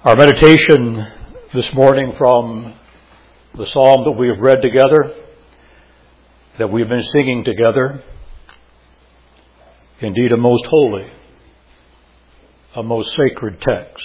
Our meditation this morning from the psalm that we have read together, that we've been singing together, indeed a most holy, a most sacred text.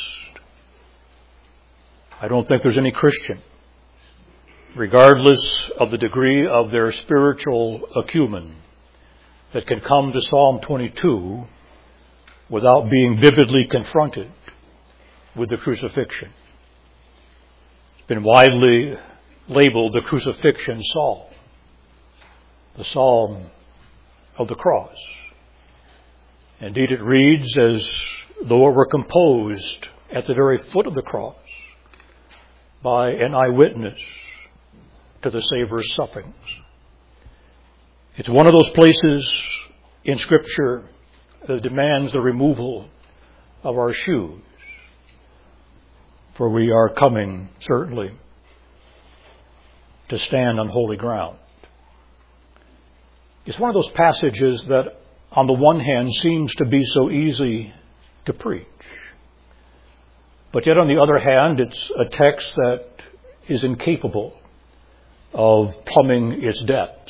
I don't think there's any Christian, regardless of the degree of their spiritual acumen, that can come to Psalm 22 without being vividly confronted with the crucifixion. It's been widely labeled the crucifixion psalm, the psalm of the cross. Indeed, it reads as though it were composed at the very foot of the cross by an eyewitness to the Savior's sufferings. It's one of those places in Scripture that demands the removal of our shoes, for we are coming, certainly, to stand on holy ground. It's one of those passages that, on the one hand, seems to be so easy to preach. But yet, on the other hand, it's a text that is incapable of plumbing its depths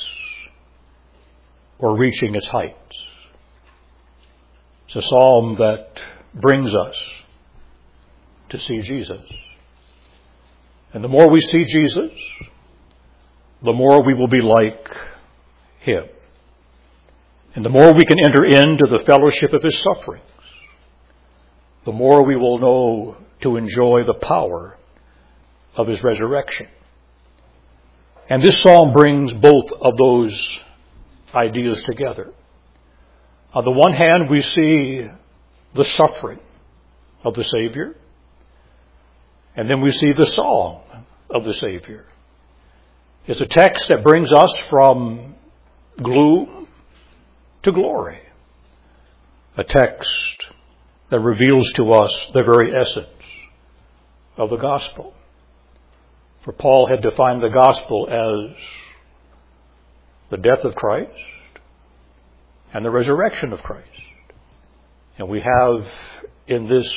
or reaching its heights. It's a psalm that brings us to see Jesus. And the more we see Jesus, the more we will be like Him. And the more we can enter into the fellowship of His sufferings, the more we will know to enjoy the power of His resurrection. And this psalm brings both of those ideas together. On the one hand, we see the suffering of the Savior, and then we see the song of the Savior. It's a text that brings us from gloom to glory. A text that reveals to us the very essence of the gospel. For Paul had defined the gospel as the death of Christ and the resurrection of Christ. And we have in this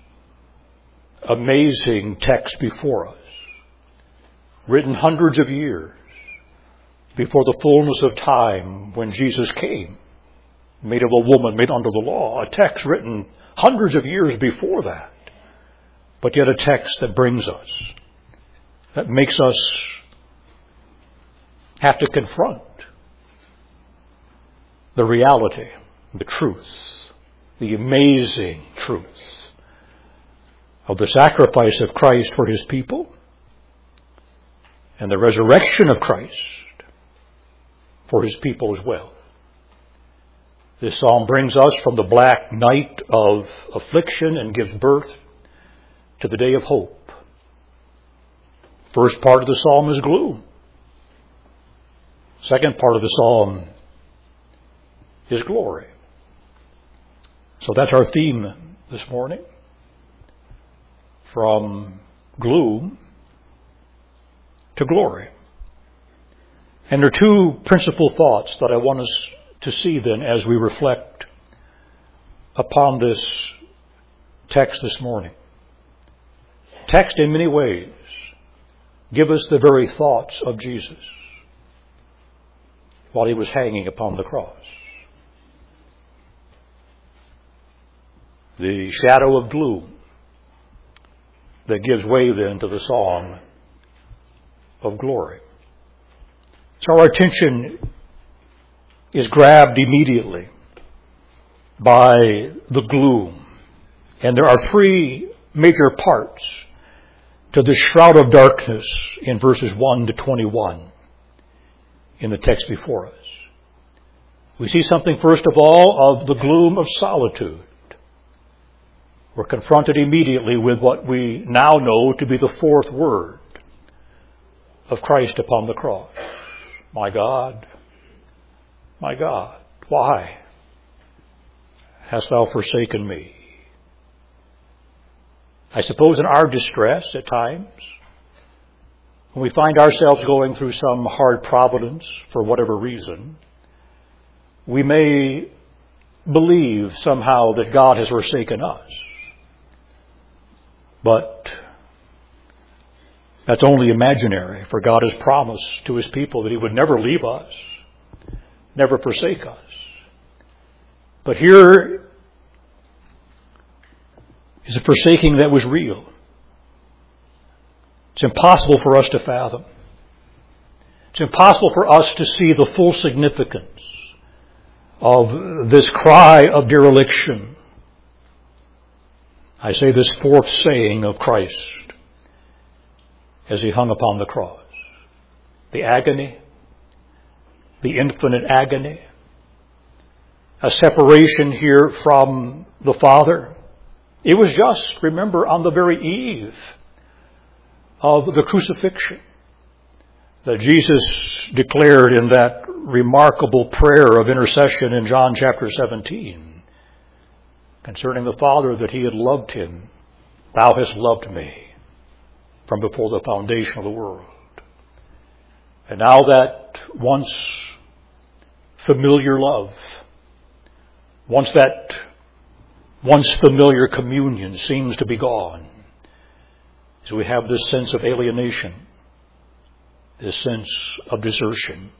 amazing text before us, written hundreds of years before the fullness of time when Jesus came, made of a woman, made under the law, a text written hundreds of years before that, but yet a text that brings us, that makes us have to confront the reality, the truth, the amazing truth of the sacrifice of Christ for His people and the resurrection of Christ for His people as well. This psalm brings us from the black night of affliction and gives birth to the day of hope. First part of the psalm is gloom. Second part of the psalm is glory. So that's our theme this morning. From gloom to glory. And there are two principal thoughts that I want us to see then as we reflect upon this text this morning. Text in many ways give us the very thoughts of Jesus while He was hanging upon the cross. The shadow of gloom that gives way then to the song of glory. So our attention is grabbed immediately by the gloom. And there are three major parts to the shroud of darkness in verses 1 to 21 in the text before us. We see something, first of all, of the gloom of solitude. We're confronted immediately with what we now know to be the fourth word of Christ upon the cross. My God, why hast thou forsaken me? I suppose in our distress at times, when we find ourselves going through some hard providence for whatever reason, we may believe somehow that God has forsaken us. But that's only imaginary, for God has promised to His people that He would never leave us, never forsake us. But here is a forsaking that was real. It's impossible for us to fathom. It's impossible for us to see the full significance of this cry of dereliction. I say this fourth saying of Christ as He hung upon the cross. The agony, the infinite agony, a separation here from the Father. It was just, remember, on the very eve of the crucifixion that Jesus declared in that remarkable prayer of intercession in John chapter 17 concerning the Father, that He had loved Him. Thou hast loved me from before the foundation of the world. And now that once familiar love, once familiar communion seems to be gone, so we have this sense of alienation, this sense of desertion.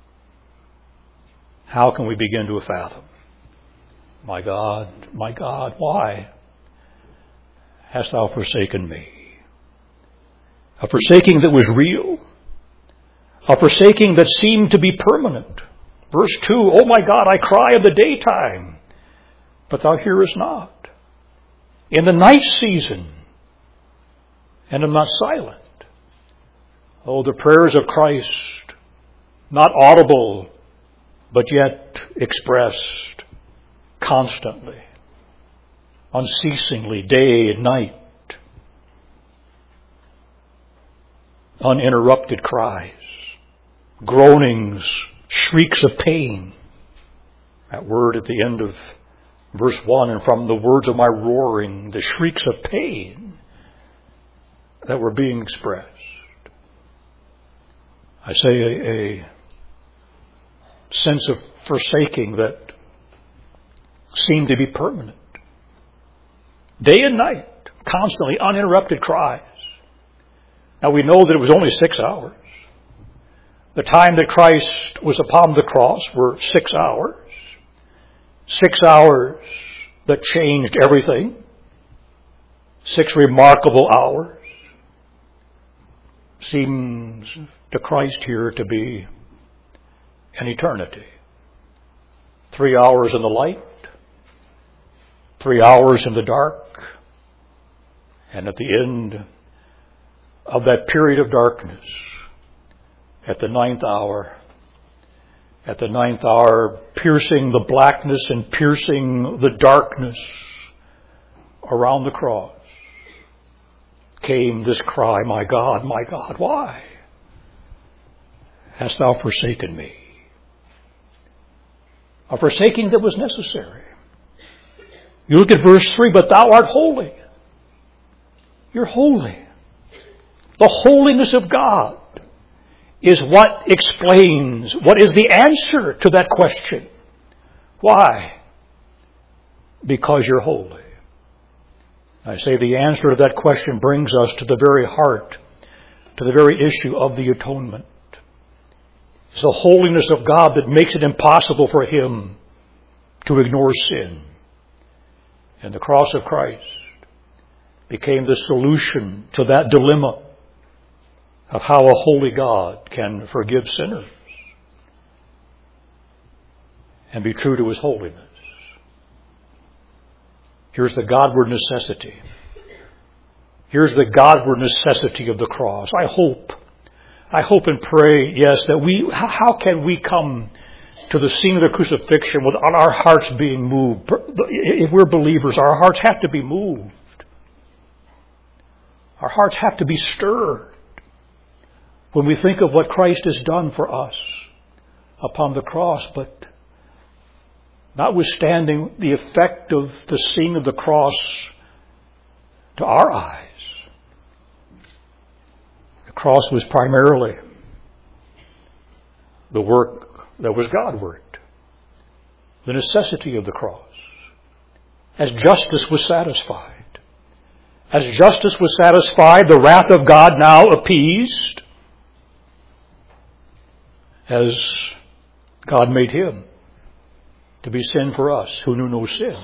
How can we begin to fathom? My God, why hast Thou forsaken me? A forsaking that was real. A forsaking that seemed to be permanent. Verse 2, oh my God, I cry in the daytime, but Thou hearest not. In the night season, and am not silent. Oh, the prayers of Christ, not audible, but yet expressed constantly, unceasingly, day and night. Uninterrupted cries, groanings, shrieks of pain. That word at the end of verse 1, and from the words of my roaring, the shrieks of pain that were being expressed. I say a sense of forsaking that seemed to be permanent. Day and night, constantly uninterrupted cries. Now we know that it was only 6 hours. The time that Christ was upon the cross were 6 hours. 6 hours that changed everything. 6 remarkable hours. Seems to Christ here to be an eternity. 3 hours in the light. 3 hours in the dark. And at the end of that period of darkness, at the ninth hour, piercing the blackness and piercing the darkness around the cross, came this cry, my God, why hast Thou forsaken me? A forsaking that was necessary. You look at verse 3, but Thou art holy. You're holy. The holiness of God is what explains, what is the answer to that question. Why? Because you're holy. I say the answer to that question brings us to the very heart, to the very issue of the atonement. It's the holiness of God that makes it impossible for Him to ignore sin. And the cross of Christ became the solution to that dilemma of how a holy God can forgive sinners and be true to His holiness. Here's the Godward necessity. Here's the Godward necessity of the cross. I hope and pray, yes, that how can we come to the scene of the crucifixion without our hearts being moved? If we're believers, our hearts have to be moved. Our hearts have to be stirred when we think of what Christ has done for us upon the cross, but notwithstanding the effect of the scene of the cross to our eyes, the cross was primarily the work that was Godward, the necessity of the cross, as justice was satisfied, As justice was satisfied, the wrath of God now appeased, as God made him to be sin for us who knew no sin,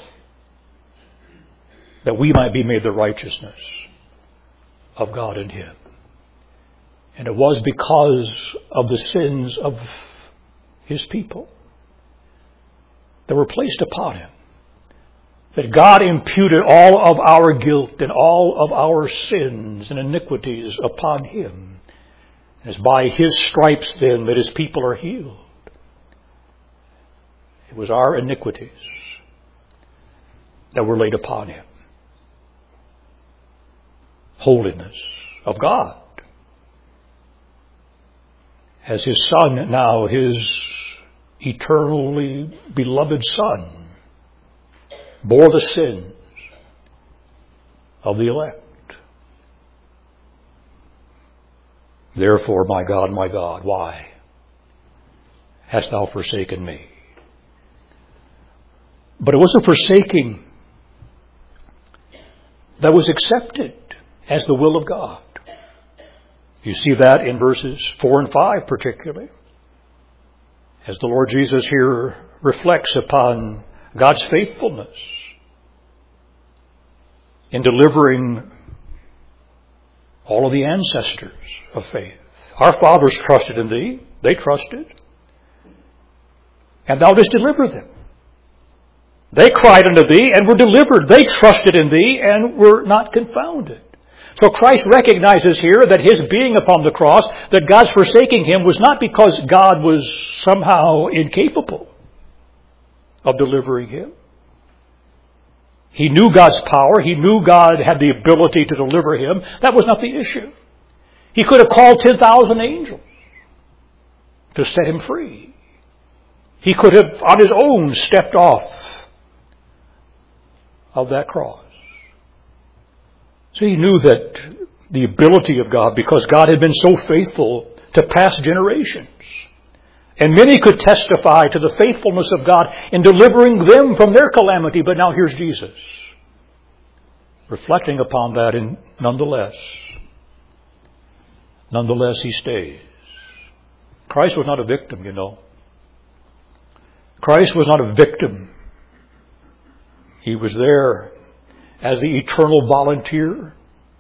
that we might be made the righteousness of God in him. And it was because of the sins of his people that were placed upon him that God imputed all of our guilt and all of our sins and iniquities upon him. And it's by his stripes then that his people are healed. It was our iniquities that were laid upon him. Holiness of God. As his Son now, his eternally beloved Son, bore the sins of the elect. Therefore, my God, why hast thou forsaken me? But it was a forsaking that was accepted as the will of God. You see that in verses 4 and 5 particularly, as the Lord Jesus here reflects upon God's faithfulness in delivering all of the ancestors of faith. Our fathers trusted in thee. They trusted. And thou didst deliver them. They cried unto thee and were delivered. They trusted in thee and were not confounded. So Christ recognizes here that his being upon the cross, that God's forsaking him, was not because God was somehow incapable of delivering him. He knew God's power. He knew God had the ability to deliver him. That was not the issue. He could have called 10,000 angels to set him free. He could have on his own stepped off of that cross. So he knew that the ability of God, because God had been so faithful to past generations. And many could testify to the faithfulness of God in delivering them from their calamity. But now here's Jesus, reflecting upon that, and nonetheless he stays. Christ was not a victim, you know. Christ was not a victim. He was there as the eternal volunteer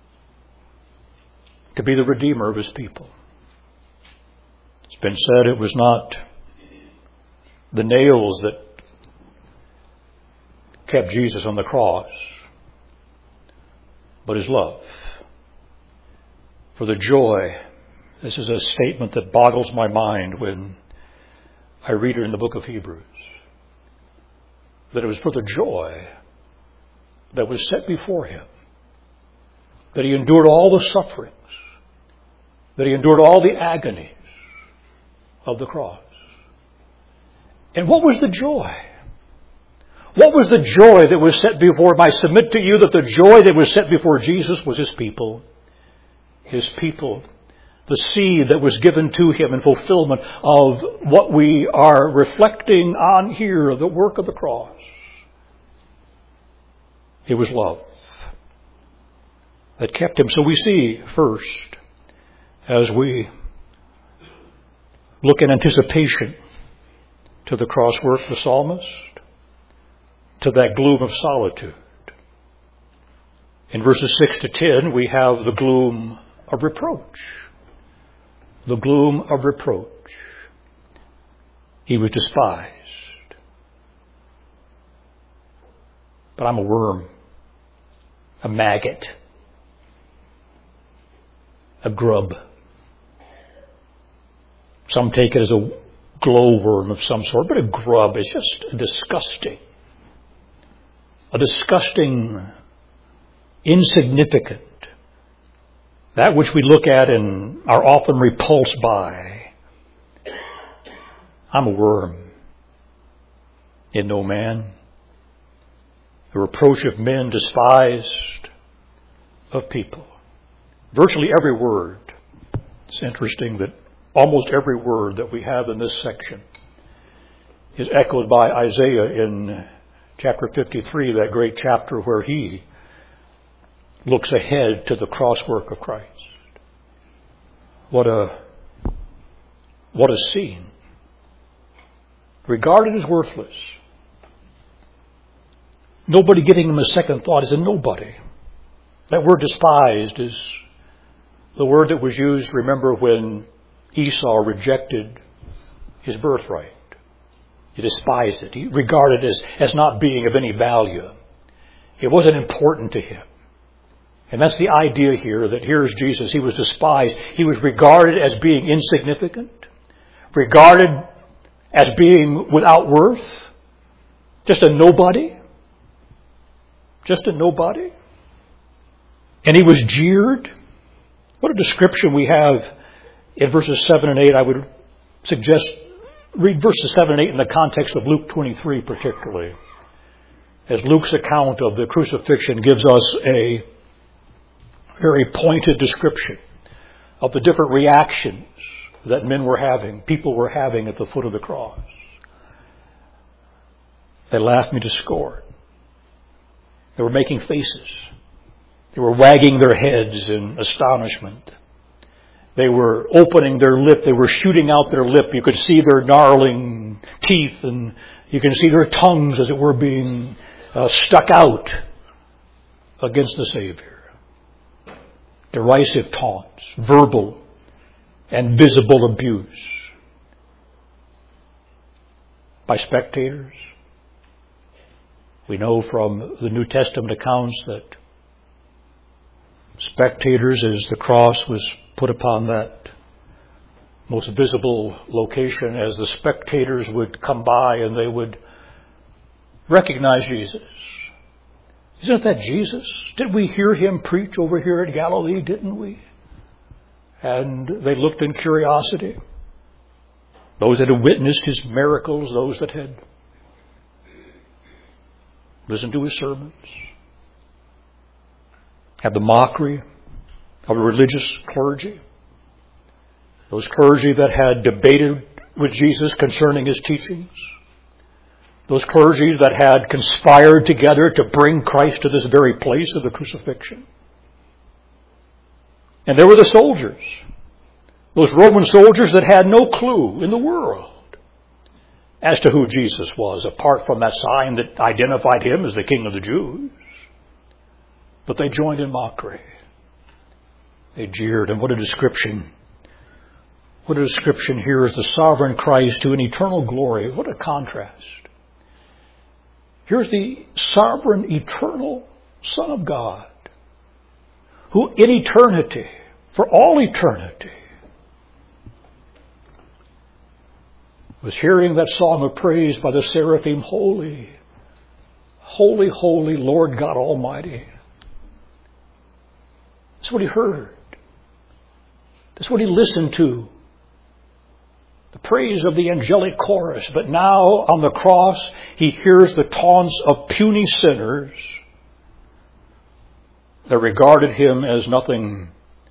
to be the Redeemer of his people. It's been said it was not the nails that kept Jesus on the cross, but his love. For the joy, this is a statement that boggles my mind when I read it in the book of Hebrews, that it was for the joy that was set before him, that he endured all the sufferings, that he endured all the agonies of the cross. And what was the joy? What was the joy that was set before him? I submit to you that the joy that was set before Jesus was his people. His people. The seed that was given to him in fulfillment of what we are reflecting on here, the work of the cross. It was love that kept him. So we see first, as we look in anticipation to the cross work of the psalmist, to that gloom of solitude. In verses 6 to 10, we have the gloom of reproach. The gloom of reproach. He was despised. But I'm a worm, a maggot, a grub. Some take it as a glowworm of some sort, but a grub is just a disgusting, insignificant, that which we look at and are often repulsed by. I'm a worm in no man, the reproach of men, despised of people. Virtually every word. It's interesting that almost every word that we have in this section is echoed by Isaiah in chapter 53, that great chapter where he looks ahead to the cross work of Christ. What a scene. Regarded as worthless. Nobody giving him a second thought. Is a nobody. That word despised is the word that was used, remember, when Esau rejected his birthright. He despised it. He regarded it as not being of any value. It wasn't important to him. And that's the idea here, that here's Jesus. He was despised. He was regarded as being insignificant, regarded as being without worth, just a nobody. Just a nobody. And he was jeered. What a description we have in verses 7 and 8. I would suggest read verses 7 and 8 in the context of Luke 23 particularly, as Luke's account of the crucifixion gives us a very pointed description of the different reactions that men were having, people were having at the foot of the cross. They laughed me to scorn. They were making faces. They were wagging their heads in astonishment. They were opening their lip. They were shooting out their lip. You could see their gnarling teeth, and you can see their tongues, as it were, being stuck out against the Savior. Derisive taunts, verbal and visible abuse by spectators. We know from the New Testament accounts that spectators, as the cross was put upon that most visible location, as the spectators would come by and they would recognize Jesus. Isn't that Jesus? Did we hear him preach over here in Galilee, didn't we? And they looked in curiosity. Those that had witnessed his miracles, those that had listened to his sermons, had the mockery of a religious clergy. Those clergy that had debated with Jesus concerning his teachings. Those clergy that had conspired together to bring Christ to this very place of the crucifixion. And there were the soldiers. Those Roman soldiers that had no clue in the world as to who Jesus was, apart from that sign that identified him as the King of the Jews. But they joined in mockery. They jeered. And what a description. What a description here is the sovereign Christ to an eternal glory. What a contrast. Here's the sovereign, eternal Son of God, who in eternity, for all eternity, was hearing that song of praise by the seraphim, Holy, holy, holy, Lord God Almighty. That's what he heard. That's what he listened to. The praise of the angelic chorus. But now on the cross, he hears the taunts of puny sinners that regarded him as nothing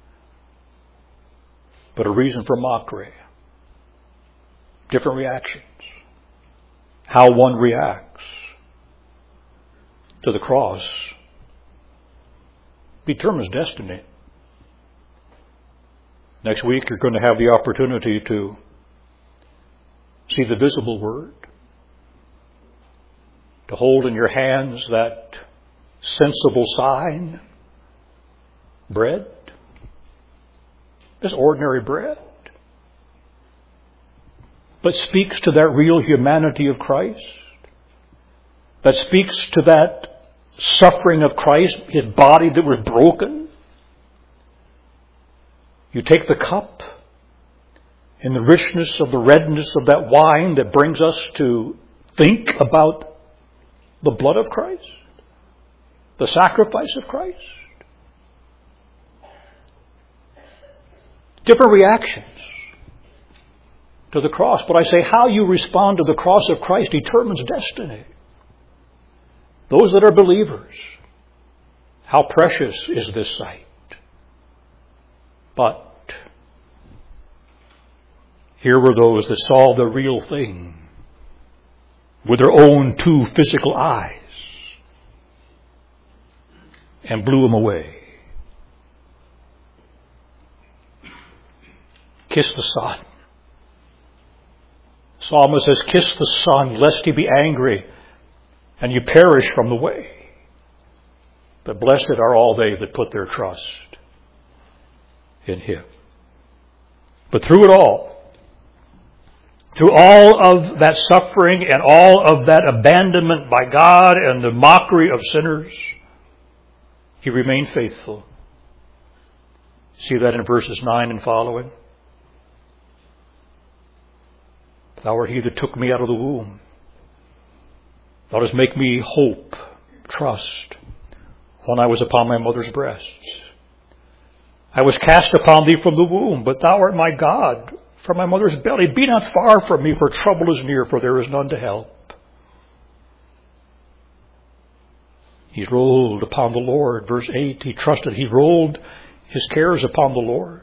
but a reason for mockery. Different reactions. How one reacts to the cross determines destiny. Next week, you're going to have the opportunity to see the visible Word, to hold in your hands that sensible sign, bread, just ordinary bread, but speaks to that real humanity of Christ, that speaks to that suffering of Christ, his body that was broken. You take the cup and the richness of the redness of that wine that brings us to think about the blood of Christ, the sacrifice of Christ. Different reactions to the cross. But I say how you respond to the cross of Christ determines destiny. Those that are believers, how precious is this sight. But here were those that saw the real thing with their own two physical eyes and blew them away. Kiss the Son. The psalmist says, kiss the Son, lest he be angry and you perish from the way. But blessed are all they that put their trust in Him. But through it all, through all of that suffering and all of that abandonment by God and the mockery of sinners, He remained faithful. See that in verses 9 and following. Thou art He that took me out of the womb. Thou dost make me hope, trust, when I was upon my mother's breasts. I was cast upon Thee from the womb, but Thou art my God from my mother's belly. Be not far from me, for trouble is near, for there is none to help. He's rolled upon the Lord. Verse 8, he trusted. He rolled his cares upon the Lord.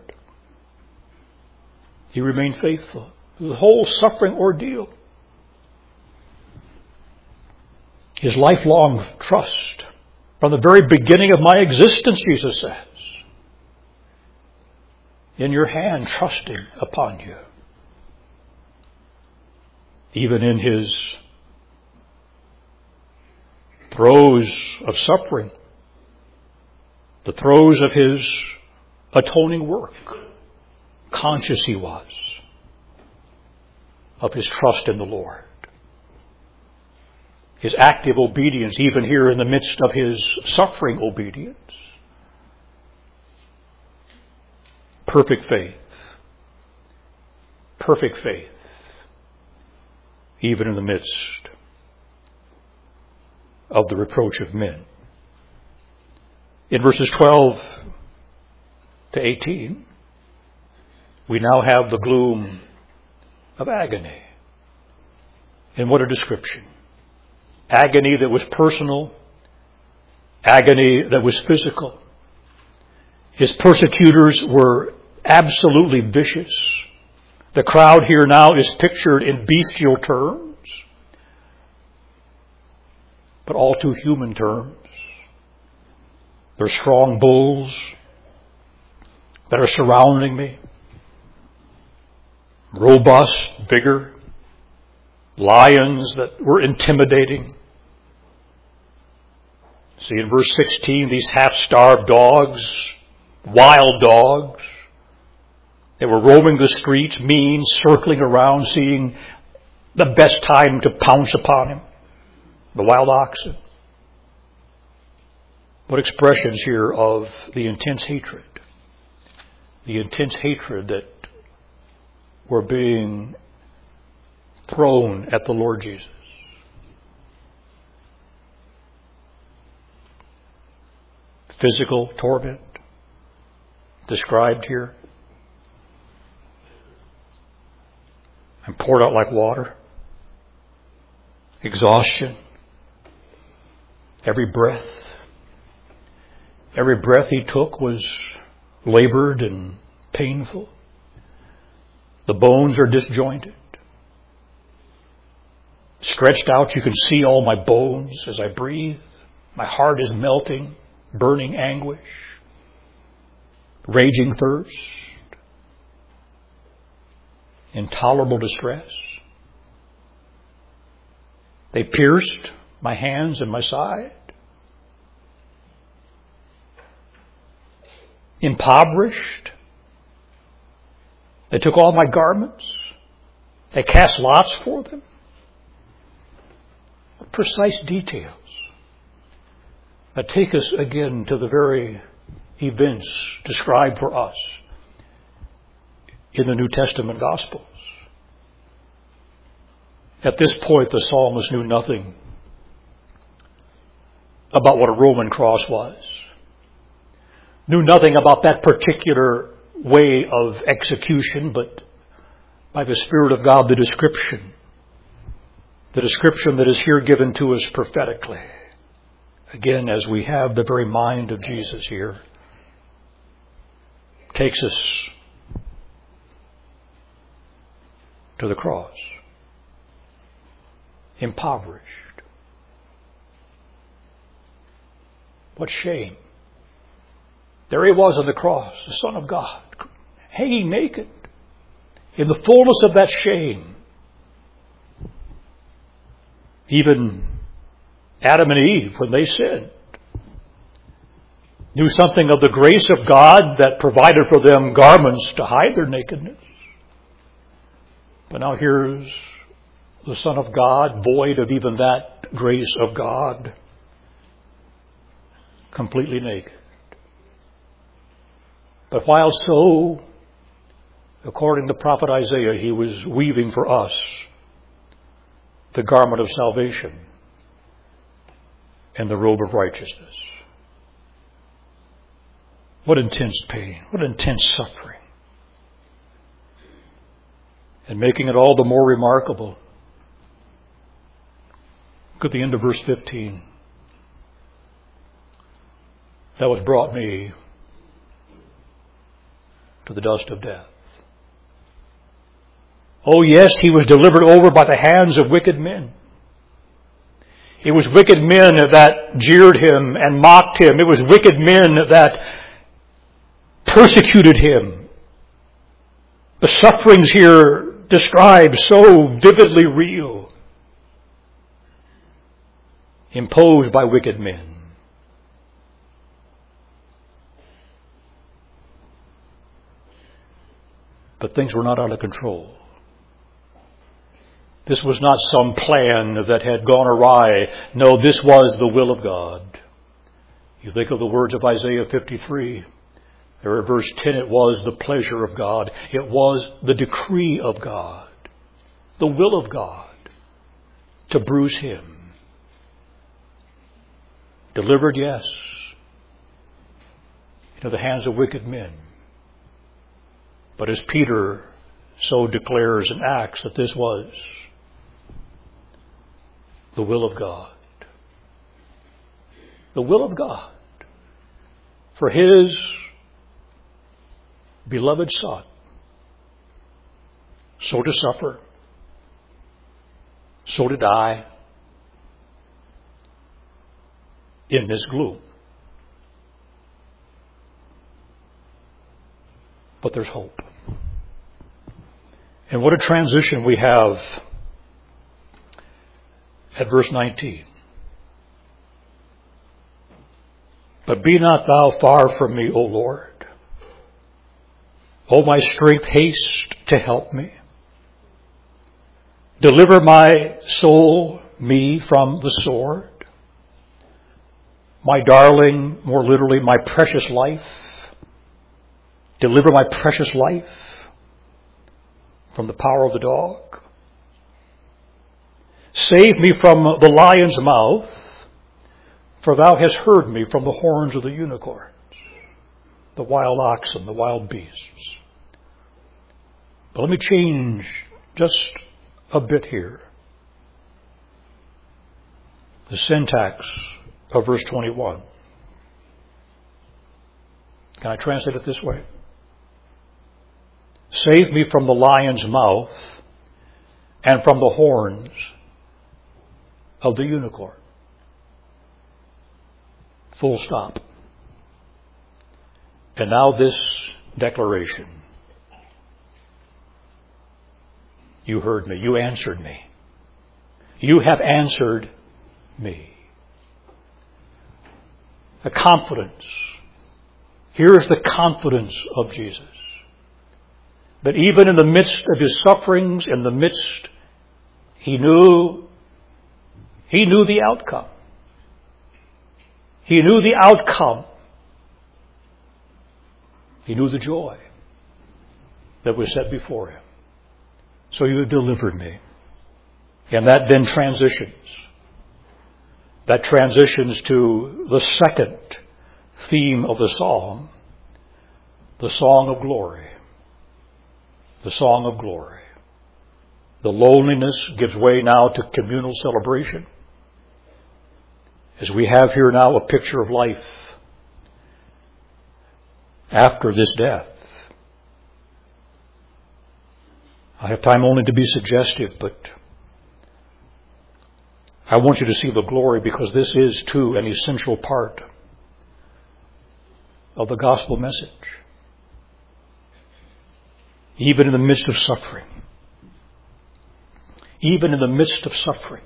He remained faithful through the whole suffering ordeal. His lifelong trust. From the very beginning of my existence, Jesus says, in your hand, trusting upon you. Even in his throes of suffering, the throes of his atoning work, conscious he was of his trust in the Lord. His active obedience, even here in the midst of his suffering obedience. Perfect faith. Perfect faith. Even in the midst of the reproach of men. In verses 12 to 18, we now have the gloom of agony. And what a description. Agony that was personal. Agony that was physical. His persecutors were absolutely vicious. The crowd here now is pictured in bestial terms, but all too human terms. They're strong bulls that are surrounding me. Robust, bigger. Lions that were intimidating. See in verse 16, these half-starved dogs, wild dogs. They were roaming the streets, mean, circling around, seeing the best time to pounce upon him. The wild oxen. What expressions here of the intense hatred. The intense hatred that were being thrown at the Lord Jesus. Physical torment described here. I'm poured out like water. Exhaustion. Every breath he took was labored and painful. The bones are disjointed. Stretched out, you can see all my bones as I breathe. My heart is melting, burning anguish, raging thirst, intolerable distress. They pierced my hands and my side. Impoverished. They took all my garments. They cast lots for them. What precise details that take us again to the very events described for us in the New Testament Gospels. At this point, the psalmist knew nothing about what a Roman cross was. Knew nothing about that particular way of execution, but by the Spirit of God, the description that is here given to us prophetically. Again, as we have the very mind of Jesus here, takes us to the cross. Impoverished. What shame. There he was on the cross, the Son of God, hanging naked, in the fullness of that shame, even Adam and Eve, when they sinned, knew something of the grace of God that provided for them garments to hide their nakedness. But now here's the Son of God, void of even that grace of God, completely naked. But while so, according to the prophet Isaiah, he was weaving for us the garment of salvation and the robe of righteousness. What intense pain, what intense suffering. And making it all the more remarkable, look at the end of verse 15. That was brought me to the dust of death. Oh yes, he was delivered over by the hands of wicked men. It was wicked men that jeered him and mocked him. It was wicked men that persecuted him. The sufferings here described so vividly real, imposed by wicked men. But things were not out of control. This was not some plan that had gone awry. No, this was the will of God. You think of the words of Isaiah 53. There in verse 10, it was the pleasure of God. It was the decree of God. The will of God to bruise him. Delivered, yes, into the hands of wicked men. But as Peter so declares in Acts, that this was the will of God. The will of God for his beloved Son so to suffer, so to die in this gloom. But there's hope. And what a transition we have at verse 19. But be not thou far from me, O Lord. O my strength, haste to help me. Deliver my soul, me, from the sword. My darling, more literally, my precious life. Deliver my precious life from the power of the dog. Save me from the lion's mouth, for thou hast heard me from the horns of the unicorns, the wild oxen, the wild beasts. But let me change just a bit here. The syntax of verse 21. Can I translate it this way? Save me from the lion's mouth and from the horns of the unicorn. Full stop. And now this declaration. You heard me. You answered me. You have answered me. A confidence. Here's the confidence of Jesus. That even in the midst of his sufferings, in the midst, he knew the outcome. He knew the outcome. He knew the joy that was set before him. So you have delivered me. And that then transitions. That transitions to the second theme of the song, the song of glory. The song of glory. The loneliness gives way now to communal celebration. As we have here now a picture of life after this death. I have time only to be suggestive, but I want you to see the glory, because this is too an essential part of the gospel message. even in the midst of suffering. Even in the midst of suffering.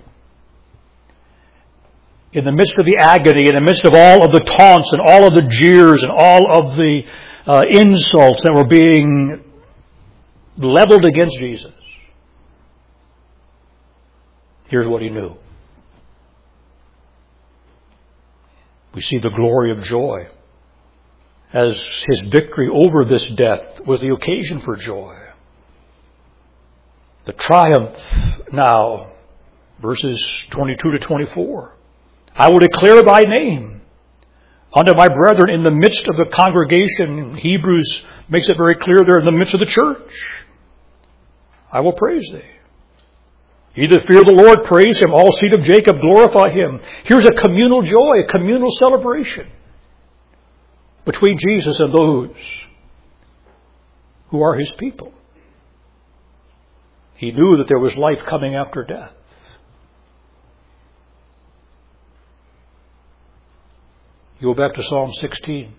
In the midst of the agony, in the midst of all of the taunts and all of the jeers and all of the insults that were being leveled against Jesus, here's what he knew. We see the glory of joy as his victory over this death was the occasion for joy. The triumph now, verses 22 to 24. I will declare thy name unto my brethren in the midst of the congregation. Hebrews makes it very clear there in the midst of the church. I will praise thee. Ye that fear the Lord, praise him. All seed of Jacob, glorify him. Here's a communal joy, a communal celebration between Jesus and those who are his people. He knew that there was life coming after death. You go back to Psalm 16.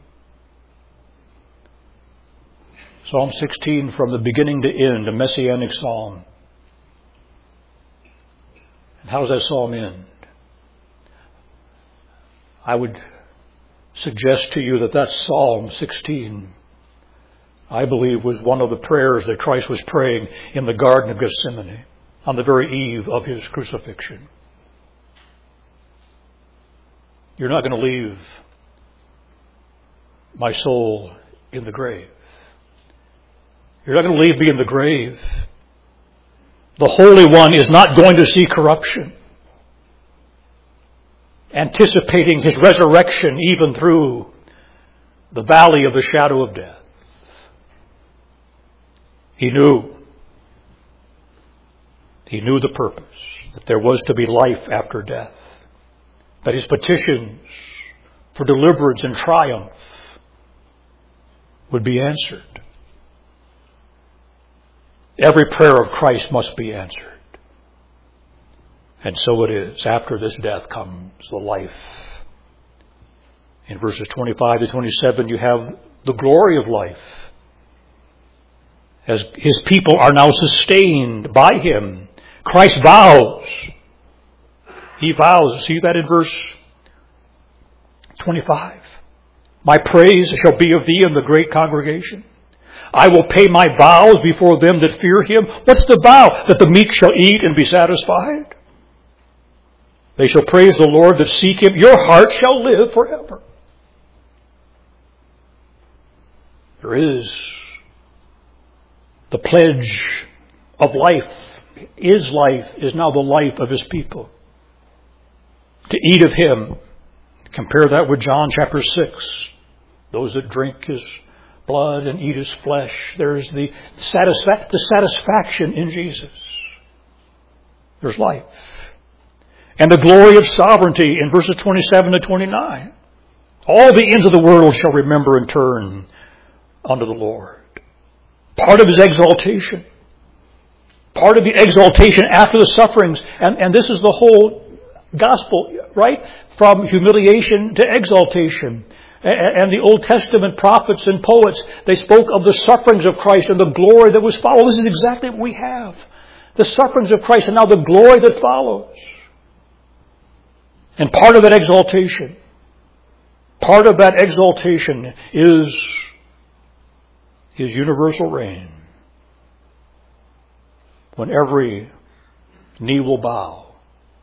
Psalm 16 from the beginning to end, a messianic psalm. And how does that psalm end? I would suggest to you that Psalm 16, I believe, was one of the prayers that Christ was praying in the Garden of Gethsemane on the very eve of his crucifixion. You're not going to leave my soul in the grave. You're not going to leave me in the grave. The Holy One is not going to see corruption. Anticipating his resurrection even through the valley of the shadow of death. He knew the purpose, that there was to be life after death. That his petitions for deliverance and triumph would be answered. Every prayer of Christ must be answered. And so it is. After this death comes the life. In verses 25 to 27, you have the glory of life. As his people are now sustained by him. Christ vows. He vows. See that in verse 25. My praise shall be of thee in the great congregation. I will pay my vows before them that fear him. What's the vow? That the meek shall eat and be satisfied. They shall praise the Lord that seek him. Your heart shall live forever. There is the pledge of life. His life is now the life of his people. To eat of him. Compare that with John chapter 6. Those that drink his blood and eat his flesh. There's the satisfaction in Jesus. There's life. And the glory of sovereignty in verses 27 to 29. All the ends of the world shall remember and turn unto the Lord. Part of his exaltation. Part of the exaltation after the sufferings. And this is the whole gospel, right? From humiliation to exaltation. And the Old Testament prophets and poets, they spoke of the sufferings of Christ and the glory that was followed. This is exactly what we have. The sufferings of Christ and now the glory that follows. And part of that exaltation is his universal reign. When every knee will bow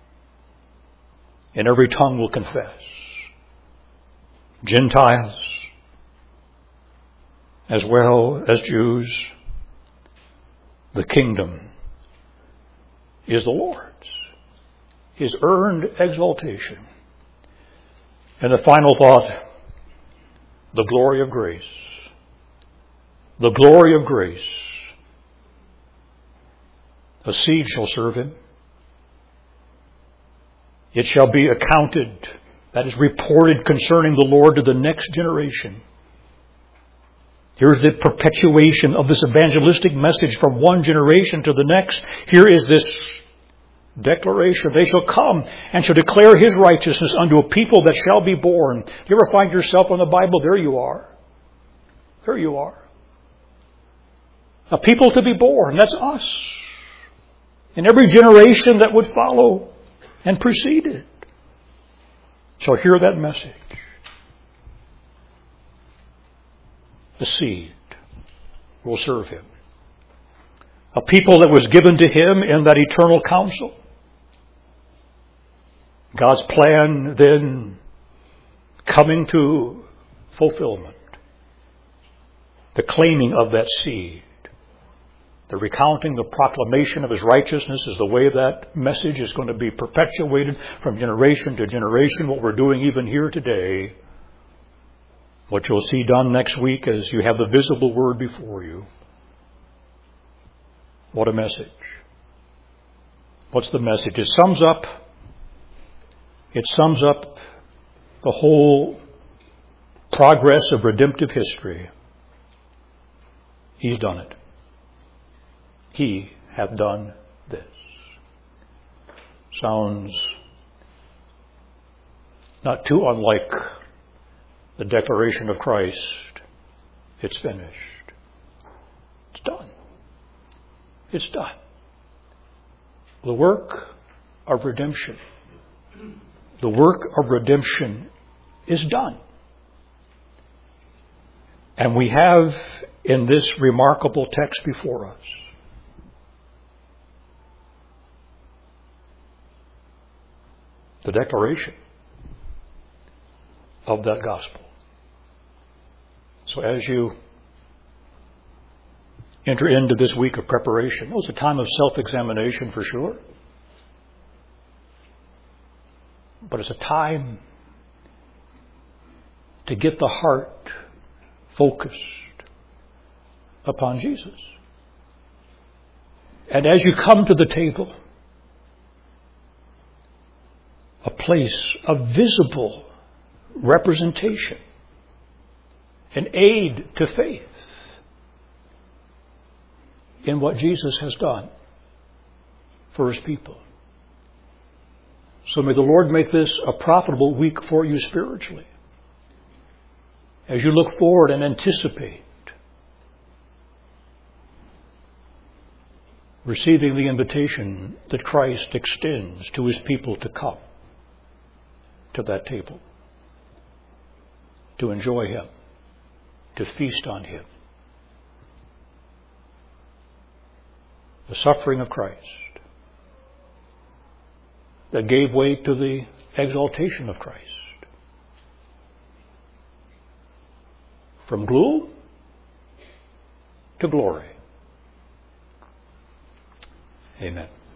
and every tongue will confess. Gentiles as well as Jews, the kingdom is the Lord's. His earned exaltation. And the final thought, the glory of grace. The glory of grace. A seed shall serve him. It shall be accounted, that is reported concerning the Lord to the next generation. Here's the perpetuation of this evangelistic message from one generation to the next. Here is this declaration. They shall come and shall declare his righteousness unto a people that shall be born. Do you ever find yourself in the Bible? There you are. There you are. A people to be born, that's us. And every generation that would follow and precede it shall hear that message. The seed will serve him. A people that was given to him in that eternal counsel. God's plan then coming to fulfillment. The claiming of that seed. The recounting, the proclamation of his righteousness is the way that message is going to be perpetuated from generation to generation. What we're doing even here today. What you'll see done next week as you have the visible word before you. What a message. What's the message? It sums up the whole progress of redemptive history. He's done it. He hath done this. Sounds not too unlike the declaration of Christ. It's finished. It's done. It's done. The work of redemption. The work of redemption is done. And we have in this remarkable text before us the declaration of that gospel. So as you enter into this week of preparation, it was a time of self-examination for sure. But it's a time to get the heart focused upon Jesus. And as you come to the table, a place of visible representation, an aid to faith in what Jesus has done for his people. So may the Lord make this a profitable week for you spiritually. As you look forward and anticipate receiving the invitation that Christ extends to his people to come to that table, to enjoy him, to feast on him. The suffering of Christ that gave way to the exaltation of Christ. From gloom to glory. Amen.